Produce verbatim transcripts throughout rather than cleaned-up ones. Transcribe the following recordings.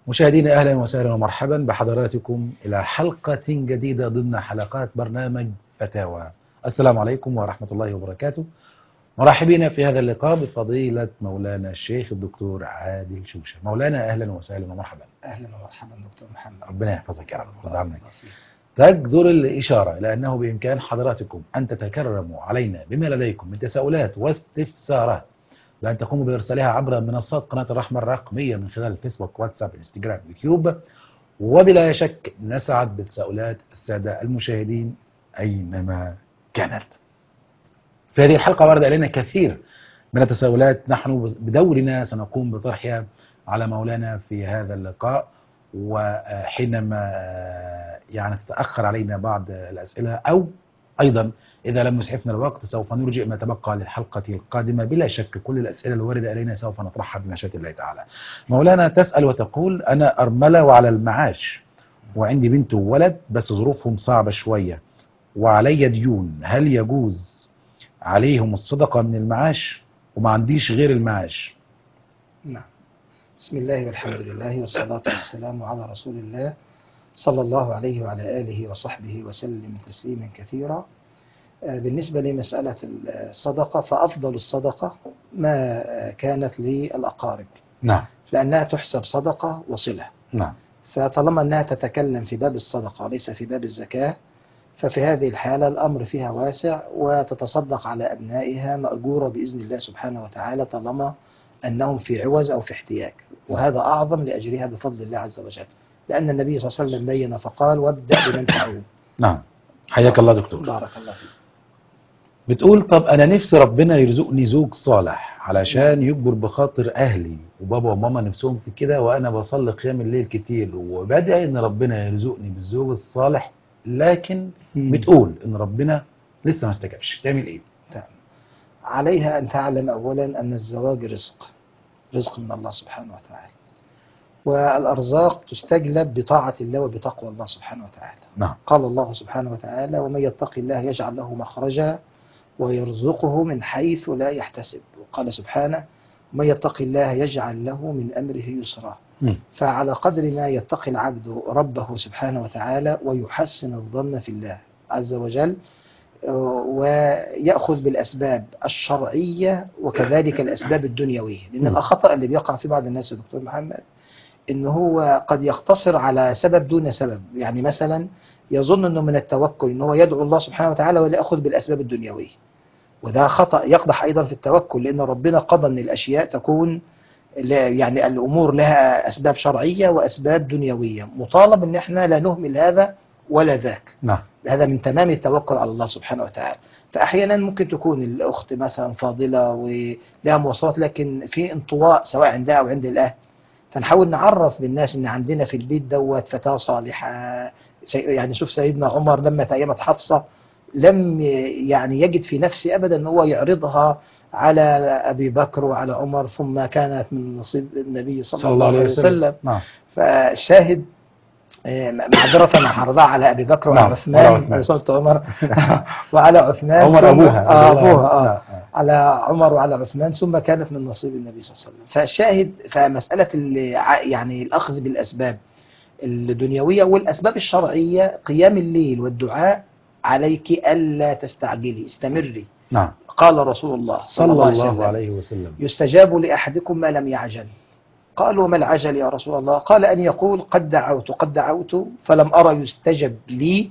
مشاهدينا أهلا وسهلا ومرحبا بحضراتكم إلى حلقة جديدة ضمن حلقات برنامج فتاوى. السلام عليكم ورحمة الله وبركاته. مرحبين في هذا اللقاء بفضيلة مولانا الشيخ الدكتور عادل شوشة. مولانا أهلا وسهلا ومرحبا. أهلا ومرحبا دكتور محمد. ربنا يحفظك يا رب ويرضى عنك. تقدر الإشارة إلى أنه بإمكان حضراتكم أن تتكرموا علينا بما لديكم من تساؤلات واستفسارات، بأن تقوموا بإرسالها عبر منصات قناة الرحمة الرقمية من خلال فيسبوك، واتساب، انستجرام، يوتيوب، وبلا شك نسعد بتساؤلات السادة المشاهدين أينما كانت. في هذه الحلقة ورد إلينا كثير من التساؤلات، نحن بدورنا سنقوم بطرحها على مولانا في هذا اللقاء، وحينما يعني تتأخر علينا بعض الأسئلة أو أيضا إذا لم يسعفنا الوقت سوف نرجئ ما تبقى للحلقة القادمة. بلا شك كل الأسئلة الواردة إلينا سوف نطرحها بمشيئة الله تعالى. مولانا تسأل وتقول: أنا أرملة وعلى المعاش وعندي بنت وولد بس ظروفهم صعبة شوية وعلي ديون، هل يجوز عليهم الصدقة من المعاش وما عنديش غير المعاش؟ نعم. بسم الله والحمد لله والصلاة والسلام على رسول الله صلى الله عليه وعلى آله وصحبه وسلم تسليما كثيرا. بالنسبة لمسألة الصدقة فأفضل الصدقة ما كانت للأقارب، نعم، لأنها تحسب صدقة وصلة. نعم. فطالما أنها تتكلم في باب الصدقة وليس في باب الزكاة، ففي هذه الحالة الأمر فيها واسع، وتتصدق على أبنائها مأجورة بإذن الله سبحانه وتعالى طالما أنهم في عوز أو في احتياج، وهذا أعظم لأجرها بفضل الله عز وجل، لأن النبي صلى الله عليه وسلم بين فقال: وابدأ بمن تعود. نعم. حياك الله دكتور. بارك الله فيك. بتقول: طب أنا نفسي ربنا يرزقني زوج صالح علشان يكبر بخاطر أهلي وبابا وماما نفسهم في كده، وأنا بصلي قيام الليل كتير وبدأ إن ربنا يرزقني بالزوج الصالح، لكن مم. بتقول إن ربنا لسه ما استجابش، تعمل إيه؟ تمام. عليها أن تعلم أولا أن الزواج رزق، رزق من الله سبحانه وتعالى، والأرزاق تستجلب بطاعة الله وبتقوى الله سبحانه وتعالى. نعم. قال الله سبحانه وتعالى: ومن يتق الله يجعل له مخرجا ويرزقه من حيث لا يحتسب. وقال سبحانه: ومن يتق الله يجعل له من أمره يسرا. م. فعلى قدر ما يتقي العبد ربه سبحانه وتعالى ويحسن الظن في الله عز وجل، ويأخذ بالأسباب الشرعية وكذلك الأسباب الدنيوية، لأن الخطأ اللي بيقع في بعض الناس يا دكتور محمد إن هو قد يقتصر على سبب دون سبب. يعني مثلا يظن أنه من التوكل أنه يدعو الله سبحانه وتعالى ولا يأخذ بالأسباب الدنيوية، وده خطأ يقدح أيضا في التوكل، لأن ربنا قضى أن الأشياء تكون يعني الأمور لها أسباب شرعية وأسباب دنيوية، مطالب أن احنا لا نهمل هذا ولا ذاك. نعم. هذا من تمام التوكل على الله سبحانه وتعالى. فأحيانا ممكن تكون الأخت مثلا فاضلة ولها مواصفات لكن في انطواء سواء عندها أو عند الأهل، فنحاول نعرف بالناس ان عندنا في البيت دوت فتاة صالحة. يعني شوف سيدنا عمر لما تأيمت حفصة لم يعني يجد في نفسه أبدا أن هو يعرضها على أبي بكر وعلى عمر، ثم كانت من نصيب النبي صلى, صلى الله عليه وسلم. نعم. فالشاهد معذرة أنا عرضها على أبي بكر وعلى عثمان، وصلت عمر وعلى عثمان عمر أبوها آه أبوها آه على عمر وعلى عثمان، ثم كانت من نصيب النبي صلى الله عليه وسلم. فالشاهد فمسألة يعني الأخذ بالأسباب الدنيوية والأسباب الشرعية، قيام الليل والدعاء عليك ألا تستعجلي، استمري. نعم. قال رسول الله صلى الله عليه وسلم: عليه وسلم يستجاب لأحدكم ما لم يعجل. قالوا: ما العجل يا رسول الله؟ قال: أن يقول قد دعوت قد دعوت فلم أرى يستجب لي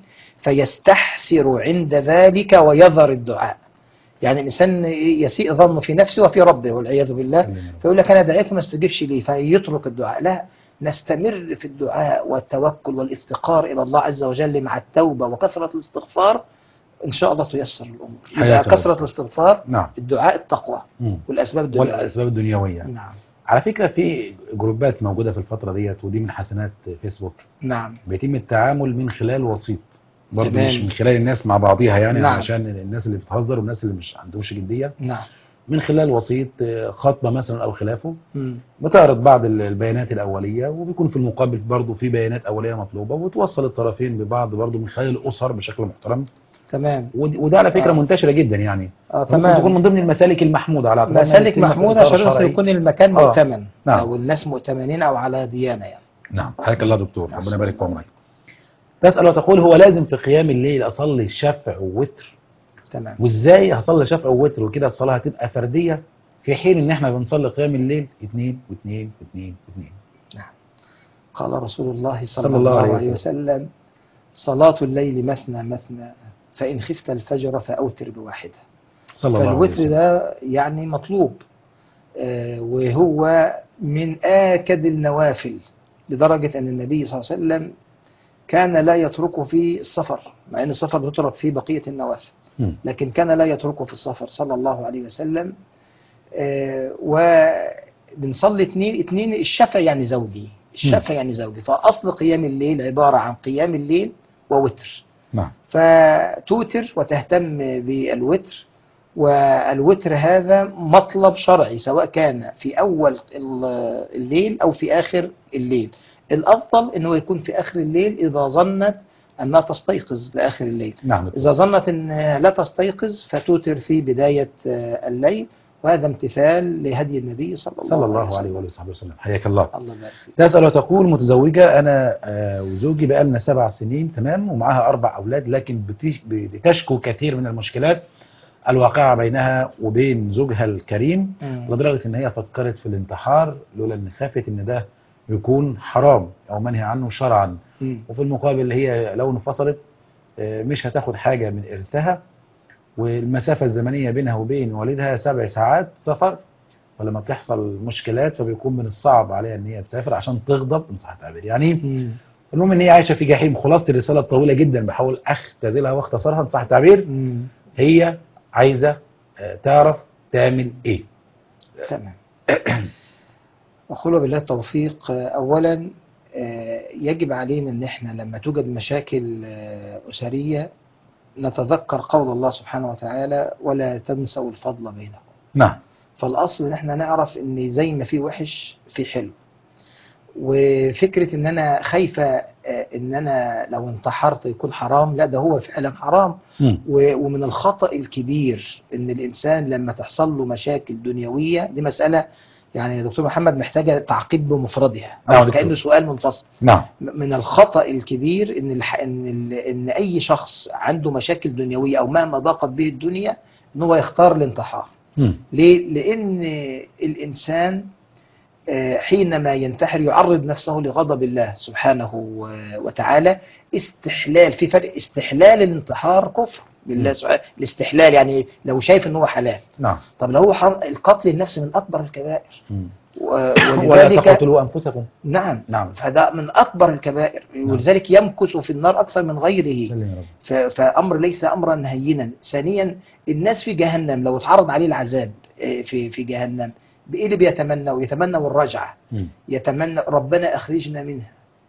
فيستحسر عند ذلك ويذر الدعاء. يعني الإنسان يسيء ظنه في نفسه وفي ربه والعياذ بالله، فيقول لك أنا دعيت ما استجبش لي فيترك الدعاء. لا، نستمر في الدعاء والتوكل والافتقار إلى الله عز وجل مع التوبة وكثرة الاستغفار، إن شاء الله تيسر الأمور. يبقى كثرة الاستغفار، نعم. الدعاء، التقوى، مم. والأسباب الدنيوية والأسباب الدنيوية. نعم. على فكرة في جروبات موجودة في الفترة ديت، ودي من حسنات فيسبوك. نعم. بيتم التعامل من خلال وسيط، برضه مش من خلال الناس مع بعضيها يعني. نعم. عشان الناس اللي بتهزر والناس اللي مش عندهمش جدية. نعم. من خلال وسيط، خطبة مثلا أو خلافه، مم. بتعرض بعض البيانات الأولية، وبيكون في المقابل برضه في بيانات أولية مطلوبة، وتوصل الطرفين ببعض برضه من خلال الأسر بشكل محترم. تمام. وده على فكرة آه. منتشرة جدا يعني. آه تمام. ممكن تكون من ضمن المسالك المحمودة، على مسالك محمودة عشان يكون المكان آه. مؤتمن. نعم. أو الناس مؤتمنين أو على ديانة يعني. نعم، حياك الله دكتور، نعم. ربنا يبارك في عمرك. تسأل وتقول هو لازم في قيام الليل أصلي الشفع ووتر، تمام. وإزاي هصلي شفع ووتر وكده الصلاة هتبقى فردية في حين إن إحنا بنصلي قيام الليل اتنين واثنين واثنين واثنين؟ نعم. قال رسول الله صلى, صلى الله الله عليه عليه وسلم. وسلم: صلاة الليل مثنى مثنى، فإن خفت الفجر فأوتر بواحدة. صلى الله عليه فالوتر وسلم. ده يعني مطلوب، آه، وهو من آكد النوافل، لدرجة أن النبي صلى الله عليه وسلم كان لا يتركه في السفر، مع أن السفر بيترك فيه بقية النوافل، مم. لكن كان لا يتركه في السفر صلى الله عليه وسلم. آه، وبنصلي اتنين اتنين الشفع يعني زوجي، الشفع يعني زوجي، فأصل قيام الليل عبارة عن قيام الليل ووتر، نعم. فتوتر وتهتم بالوتر. والوتر هذا مطلب شرعي، سواء كان في أول الليل أو في آخر الليل. الأفضل أنه يكون في آخر الليل إذا ظنت أنها تستيقظ لآخر الليل. نعم. إذا ظنت أنها لا تستيقظ فتوتر في بداية الليل، وهذا امتثال لهدي النبي صلى الله, صلى الله عليه عليه وسلم. وآله وصحبه وسلم. حياك الله. الله يبارك فيك. تسأل وتقول متزوجة أنا آه، وزوجي بقالنا سبع سنين تمام، ومعاها أربع أولاد، لكن بتش- بتشكو كثير من المشكلات الواقعة بينها وبين زوجها الكريم، مم. لدرجة إن هي فكرت في الانتحار لولا إن خافت إن ده يكون حرام أو منهي عنه شرعا. مم. وفي المقابل هي لو انفصلت آه، مش هتاخد حاجة من إرثها، والمسافة الزمنية بينها وبين والدها سبع ساعات سفر، ولما بتحصل مشكلات فبيكون من الصعب عليها ان هي تسافر عشان تغضب ان صح التعبير يعني. مم. المهم ان هي عايشه في جحيم. خلاصه الرساله الطويله جدا بحاول اختزلها واختصرها ان صح التعبير. مم. هي عايزه آه، تعرف تعمل ايه. تمام. أقول بالله التوفيق. أولا آه، يجب علينا أن احنا لما توجد مشاكل آه، أسرية نتذكر قول الله سبحانه وتعالى: ولا تنسوا الفضل بينكم. نعم. فالأصل ان احنا نعرف ان زي ما في وحش في حلو. وفكرة ان انا خايفة آه، ان انا لو انتحرت يكون حرام، لا ده هو فعلا حرام. مم. و- ومن الخطأ الكبير ان الانسان لما تحصل له مشاكل دنيوية، دي مسألة يعني يا دكتور محمد محتاجة تعقيب بمفردها، نعم او دكتور. كأنه سؤال منفصل. نعم. من الخطأ الكبير ان الح... ان ال... ان اي شخص عنده مشاكل دنيوية او مهما ضاقت به الدنيا ان هو يختار الانتحار. مم. ليه؟ لان الانسان آه، حينما ينتحر يعرض نفسه لغضب الله سبحانه و- وتعالى. استحلال، في فرق، استحلال الانتحار كفر بالله مم. سبحانه. الاستحلال يعني لو شايف ان هو حلال. نعم. طب لو هو حرام، القتل النفس من اكبر الكبائر. مم. و- ولا ولذلك تقتلوا انفسكم. نعم نعم. فده من اكبر الكبائر، ولذلك يمكث في النار اكثر من غيره. سلم يا رب. ف- فامر ليس امرا هينا. ثانيا، الناس في جهنم لو اتعرض عليه العذاب آه، في في جهنم، بايه اللي بيتمنوا؟ يتمنوا الرجعه، مم. يتمنى ربنا أخرجنا منها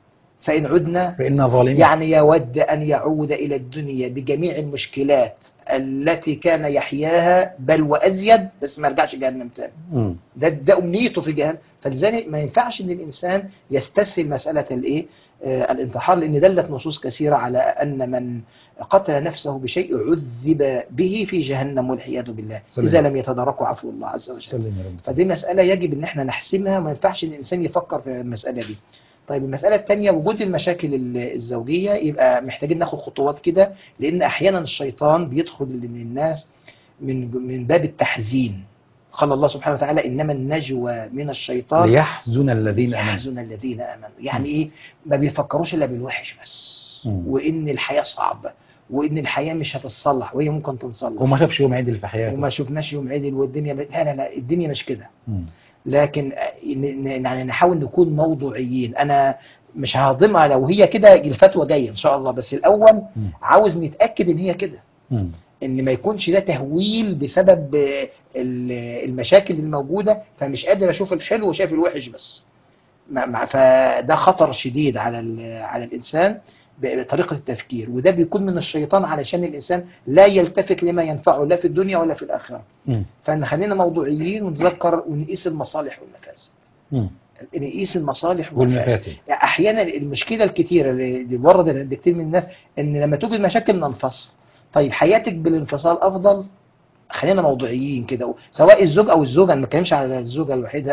فإن عدنا، فإن ظالمين. يعني يود أن يعود إلى الدنيا بجميع المشكلات التي كان يحياها بل وأزيد، بس ما يرجعش جهنم تاني. مم. ده, ده أمنيته في جهنم. فلذلك ما ينفعش أن الإنسان يستسهل مسألة الإيه؟ آه الانتحار، لأن دلت نصوص كثيرة على أن من قتل نفسه بشيء عذب به في جهنم والعياذ بالله، سلم. إذا لم يتداركوا عفو الله عز وجل. سلم يا رب. فدي مسألة يجب ان احنا نحسمها، ما ينفعش ان الانسان يفكر في المسألة دي. طيب المسألة الثانية، وجود المشاكل ال- الزوجية، يبقى محتاجين ناخد خطوات كده، لان احيانا الشيطان بيدخل للناس من من باب التحزين. قال الله سبحانه وتعالى: انما النجوى من الشيطان ليحزن الذين امنوا. يحزن الذين امنوا. يعني ايه؟ ما بيفكروش الا بالوحش بس. مم. وان الحياة صعبة، وان الحياة مش هتتصلح، وهي ممكن تنصلح. وما شافش يوم عدل في حياته. وما شفناش يوم عدل، والدنيا ب... لا لا لا الدنيا مش كده. مم. لكن ن- ن- يعني نحاول نكون موضوعيين. انا مش ههضمها لو هي كده، الفتوى جايه ان شاء الله، بس الاول مم. عاوز نتاكد ان هي كده، مم. ان ما يكونش ده تهويل بسبب ال- المشاكل الموجوده، فمش قادر اشوف الحلو وشايف الوحش بس. مع- مع- فده خطر شديد على ال- على الانسان بطريقه التفكير، وده بيكون من الشيطان علشان الانسان لا يلتفت لما ينفعه لا في الدنيا ولا في الاخره. مم. فنخلينا موضوعيين ونتذكر ونقيس المصالح والمفاسد. مم. نقيس المصالح والمفاسد. والمفاسد. يعني احيانا المشكله الكتيره اللي اللي وردت عند كتير من الناس ان لما توجد مشاكل ننفصل. طيب حياتك بالانفصال افضل؟ خلينا موضوعيين كده، سواء الزوج او الزوجه، انا ما بتكلمش على الزوجه لوحدها،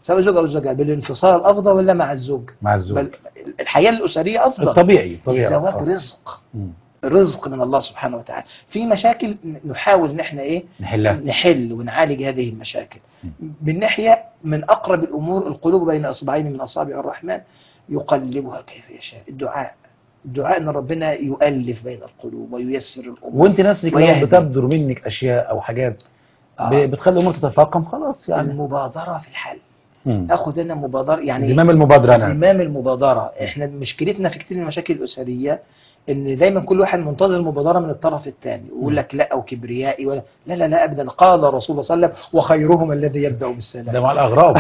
سواء زوج أو زوجة، بالانفصال أفضل ولا مع الزوج؟ مع الزوج. بل الحياة الأسرية أفضل. الطبيعي الطبيعي الزواج آه. رزق، مم. رزق من الله سبحانه وتعالى. في مشاكل نحاول ان احنا ايه نحلها. نحل ونعالج هذه المشاكل. م. من ناحية من اقرب الامور القلوب بين اصبعين من اصابع الرحمن يقلبها كيف يشاء. الدعاء، الدعاء ان ربنا يؤلف بين القلوب وييسر الامور. وانت نفسك لو ويهدي. بتبدر منك اشياء او حاجات آه. ب- بتخلي الامور تتفاقم خلاص يعني. المبادرة في الحل. مم. اخد انا مبادرة يعني زمام المبادرة أنا. زمام المبادرة. احنا مشكلتنا في كتير من المشاكل الأسرية ان دايما كل واحد منتظر المبادرة من الطرف الثاني، ويقول لك لا او كبريائي ولا لا لا لا ابدا. قال الرسول صلى الله عليه وسلم وخيرهم الذي يبدأ بالسلام. ده مع الاغراب.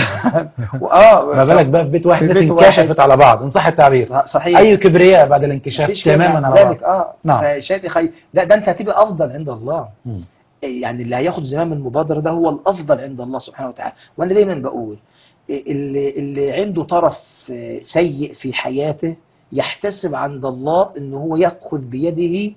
اه ما بالك بقى في بيت واحد في ناس بيت انكشفت واحد. على بعض ان صح التعبير. صح- صحيح. اي كبرياء بعد الانكشاف مفيش كلام تماما عن على بعض. ذلك. اه نعم. فشيء خير. لا ده انت هتبقى افضل عند الله. مم. يعني اللي هياخد زمام المبادرة ده هو الافضل عند الله سبحانه وتعالى. وانا دايما بقول اللي اللي عنده طرف سيء في حياته يحتسب عند الله انه هو يأخذ بيده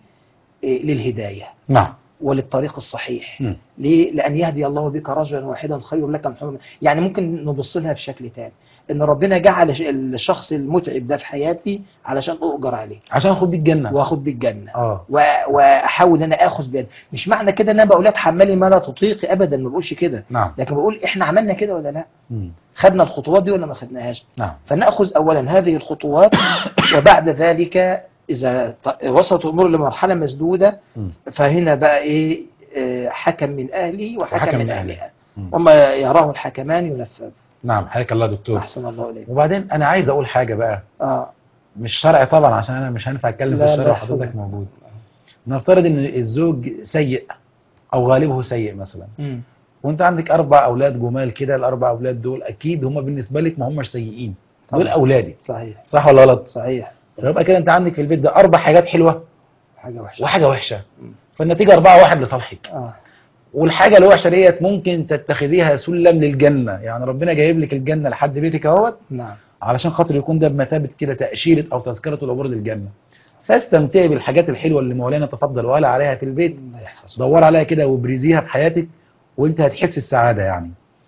للهداية نعم. وللطريق الصحيح. مم. ليه؟ لأن يهدي الله بك رجلا واحدا خير لك من حمر. يعني ممكن نبص لها بشكل تاني، ان ربنا جعل الشخص المتعب ده في حياتي علشان أؤجر عليه عشان اخد بيه الجنة واخد بالجنة. اه و- واحاول انا اخذ بيد. مش معنى كده ان انا بقول لك حملي ما لا تطيقي ابدا، ما بقولش كده، نعم. لكن بقول احنا عملنا كده ولا لا؟ مم. خدنا الخطوات دي ولا ما خدناهاش؟ نعم. فنأخذ أولا هذه الخطوات، وبعد ذلك إذا ط- وصلت الأمور لمرحلة مسدودة مم. فهنا بقى إيه آه، حكم من أهلي وحكم, وحكم من من أهلها. مم. وما يراه الحكمان ينفذ. نعم حياك الله دكتور. أحسن الله إليك. وبعدين انا عايز اقول حاجة بقى آه. مش شرعي طبعا عشان انا مش هينفع اتكلم في لا، الشرع لا، وحضرتك حفظك. موجود. نفترض ان الزوج سيء او غالبه سيء مثلا، مم. وانت عندك اربع اولاد جمال كده، الاربع اولاد دول اكيد هم بالنسبه لك ما همش سيئين، دول طبعا. اولادي صحيح صح ولا غلط؟ صحيح. فيبقى كده انت عندك في البيت ده اربع حاجات حلوه حاجة وحشة. وحاجه وحشه، مم. فالنتيجه أربعة واحد لصالحك. آه. والحاجه الوحشه ديت ممكن تتخذيها سلم للجنه، يعني ربنا جايب لك الجنه لحد بيتك اهوت نعم. علشان خاطر يكون ده بمثابه كده تاشيره او تذكره العبور للجنه. فاستمتعي بالحاجات الحلوه اللي مولانا تفضل وقال عليها في البيت، الله يحفظك. دور عليها كده وابرزيها في حياتك وانت هتحس السعاده يعني.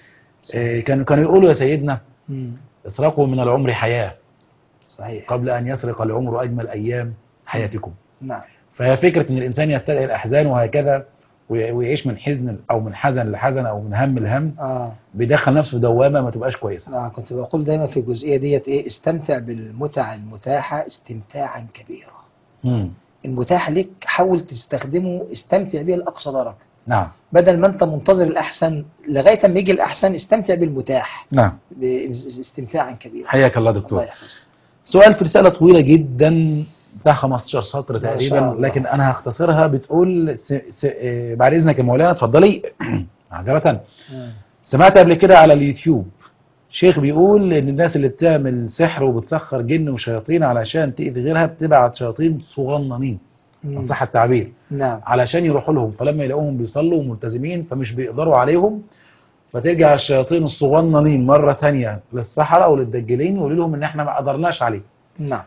إيه كانوا كانوا يقولوا يا سيدنا مم. اسرقوا من العمر حياه صحيح. قبل ان يسرق العمر اجمل ايام حياتكم. نعم. فهي فكره ان الانسان يستدعي الاحزان وهكذا وي- ويعيش من حزن او من حزن لحزن او من هم لهم، آه. بيدخل نفسه في دوامه ما تبقاش كويسه. نعم. كنت بقول دايما في الجزئية ديت إيه استمتع بالمتع المتاحة استمتاعا كبيرا. امم المتاح لك حاول تستخدمه، استمتع بيه لأقصى درجة، نعم. بدل ما انت منتظر الأحسن لغاية ما يجي الأحسن. استمتع بالمتاح نعم باستمتاعا كبيرا. حياك الله الله دكتور. يحفظك. سؤال في رساله طويله جدا بتاع خمستاشر سطر ما تقريبا، شاء الله. لكن انا هختصرها. بتقول س... س... إيه، بعد اذنك يا مولانا اتفضلي. معذره. مم. سمعت قبل كده على اليوتيوب شيخ بيقول ان الناس اللي بتعمل سحر وبتسخر جن وشياطين علشان تأذي غيرها بتبعت شياطين صغننين مم. ان صح التعبير نعم. علشان يروحوا لهم، فلما يلاقوهم بيصلوا وملتزمين فمش بيقدروا عليهم، فترجع الشياطين الصغننين مرة تانية للسحرة او للدجالين ويقولوا لهم ان احنا ما قدرناش عليه، نعم.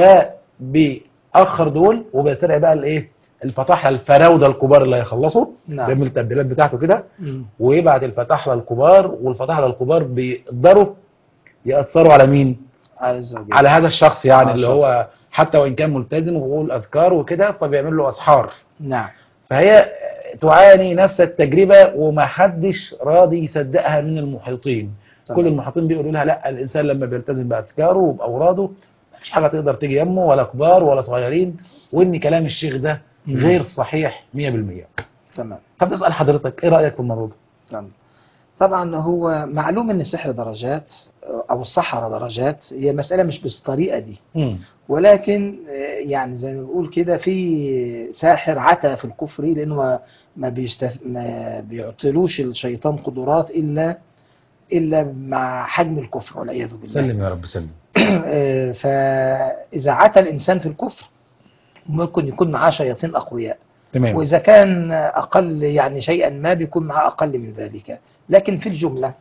فبيأخر دول وبيستدعي بقى الايه الفطاحلة الفراودة الكبار اللي هيخلصوا، نعم. بيعمل التبديلات بتاعته كده مم. ويبعت الفطاحلة الكبار، والفطاحلة الكبار بيقدروا يأثروا على مين؟ عز وجل. على هذا الشخص يعني على اللي الشخص. هو حتى وإن كان ملتزم وبيقول أذكار وكده فبيعمل له أسحار. نعم. فهي تعاني نفس التجربة وما حدش راضي يصدقها من المحيطين. تمام. كل المحيطين بيقولوا لها لا، الإنسان لما بيلتزم بأذكاره وبأوراده مفيش حاجة تقدر تيجي يمه ولا كبار ولا صغيرين، وإن كلام الشيخ ده مم. غير صحيح مية بالمية. تمام. فبتسأل حضرتك إيه رأيك في الموضوع ده؟ تمام. طبعا هو معلوم ان السحر درجات او السحرة درجات، هي مسألة مش بالطريقة دي، مم. ولكن آه، يعني زي ما بنقول كده في ساحر عتى في الكفر لانه ما ما, بيستف... ما بيعطلوش الشيطان قدرات الا الا مع حجم الكفر والعياذ بالله. سلم يا رب سلم. آه، فاذا عتى الانسان في الكفر ممكن يكون معاه شياطين اقوياء، تمام. وإذا كان أقل يعني شيئا ما بيكون معه أقل من ذلك. لكن في الجملة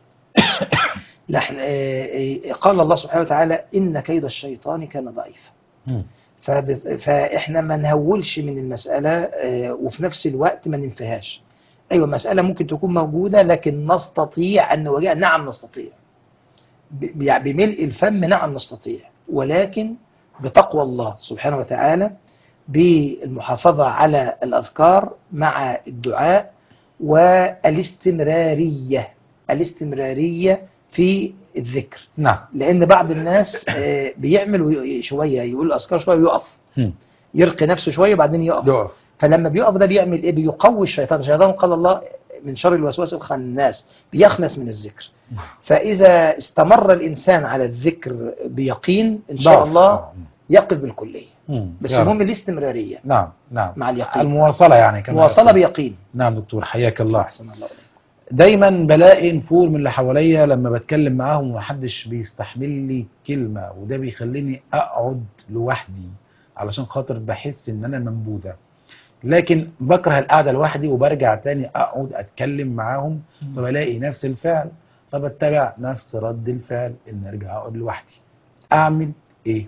نحن قال الله سبحانه وتعالى إن كيد الشيطان كان ضعيفا. مم. فب- فإحنا ما نهولش من المسألة آه، وفي نفس الوقت ما ننفيهاش. أيوة مسألة ممكن تكون موجودة لكن نستطيع أن نواجهها. نعم نستطيع. ب- يعني بملء الفم نعم نستطيع، ولكن بتقوى الله سبحانه وتعالى، بالمحافظة على الأذكار مع الدعاء، والاستمرارية الاستمرارية في الذكر. نعم. لأن بعض الناس آه، بيعمل وي- شوية يقول أذكار شوية ويقف، مم. يرقي نفسه شوية وبعدين يقف. يقف. فلما بيقف ده بيعمل إيه؟ بيقوي الشيطان. الشيطان قال الله من شر الوسواس الخناس، بيخنس من الذكر. فإذا استمر الإنسان على الذكر بيقين إن شاء ضعف. الله آه. يقف بالكلية. مم. بس يا رب. المهم الاستمرارية نعم نعم مع اليقين، المواصلة يعني كما مواصلة يقول. بيقين. نعم دكتور حياك الله. أحسن الله إليك. دايما بلاقي نفور من اللي حواليا لما بتكلم معاهم ومحدش بيستحمل لي كلمة، وده بيخليني اقعد لوحدي علشان خاطر بحس ان انا منبوذة، لكن بكره القعدة لوحدي وبرجع تاني اقعد اتكلم معاهم، فبلاقي نفس الفعل، فبتبع نفس رد الفعل ان ارجع اقعد لوحدي. اعمل ايه؟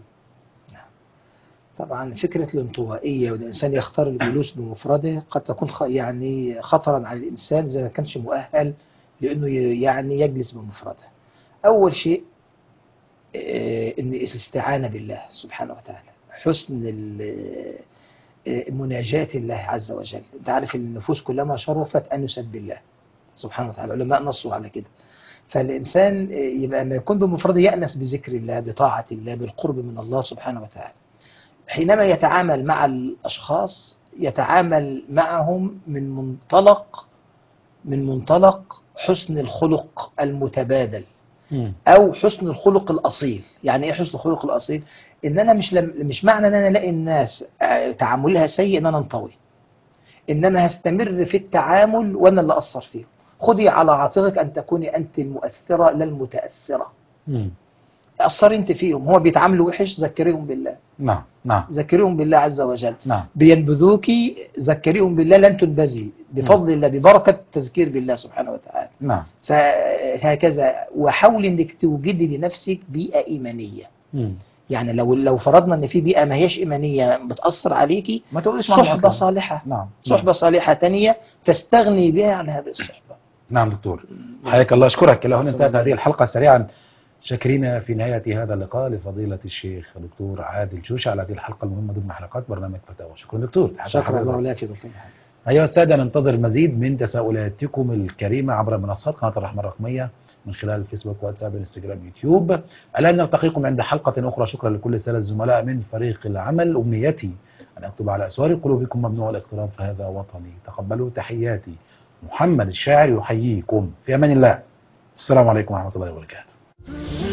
طبعا فكرة الانطوائية والإنسان يختار الجلوس بمفرده قد تكون خ- يعني خطرا على الإنسان إذا ما كانش مؤهل لأنه ي- يعني يجلس بمفرده. أول شيء آه، إن الاستعانة بالله سبحانه وتعالى، حسن ال- آه، مناجاة الله عز وجل. أنت عارف النفوس كلما شرفت أنست بالله سبحانه وتعالى، العلماء نصوا على كده. فالإنسان آه، يبقى ما يكون بمفرده يأنس بذكر الله، بطاعة الله، بالقرب من الله سبحانه وتعالى. حينما يتعامل مع الأشخاص يتعامل معهم من منطلق من منطلق حسن الخلق المتبادل، مم. أو حسن الخلق الأصيل. يعني إيه حسن الخلق الأصيل؟ إن أنا مش لم مش معنى إن أنا ألاقي الناس آه، تعاملها سيء إن أنا انطوي، إنما هستمر في التعامل وأنا اللي أثر فيه. خذي على عاتقك أن تكوني أنت المؤثرة لا المتأثرة. مم. أثري أنت فيهم، هو بيتعاملوا وحش ذكريهم بالله، نعم نعم ذكريهم بالله عز وجل. نعم بينبذوك ذكريهم بالله لن تنبذي، بفضل الله، ببركة التذكير بالله سبحانه وتعالى. نعم. فهكذا. وحاول انك توجدي لنفسك بيئة إيمانية. مم. يعني لو لو فرضنا ان في بيئة ما هيش إيمانية بتأثر عليكي، ما تقوليش معهم صحبة أصلاً. صالحة نعم صحبة صالحة تانية تستغني بها عن هذه الصحبة. نعم دكتور حياك الله. أشكرك. إلى هنا أحسن انتهت الله هذه الحلقة سريعا. شاكرين في نهاية هذا اللقاء لفضيلة الشيخ دكتور عادل شوشة على هذه الحلقة المهمة ضمن حلقات برنامج فتاوى. شكرا دكتور. شكرا الله لك يا دكتور محمد. أيها السادة، ننتظر المزيد من تساؤلاتكم الكريمة عبر منصات قناة الرحمة الرقمية من خلال الفيسبوك واتساب انستغرام يوتيوب. الآن نلتقيكم عند حلقة أخرى. شكرا لكل السادة الزملاء من فريق العمل. أمنيتي أن أكتب على أسوار قلوبكم ممنوع الاقتراب، فهذا وطني. تقبلوا تحياتي. محمد الشاعر يحييكم في أمان الله. السلام عليكم ورحمة الله وبركاته.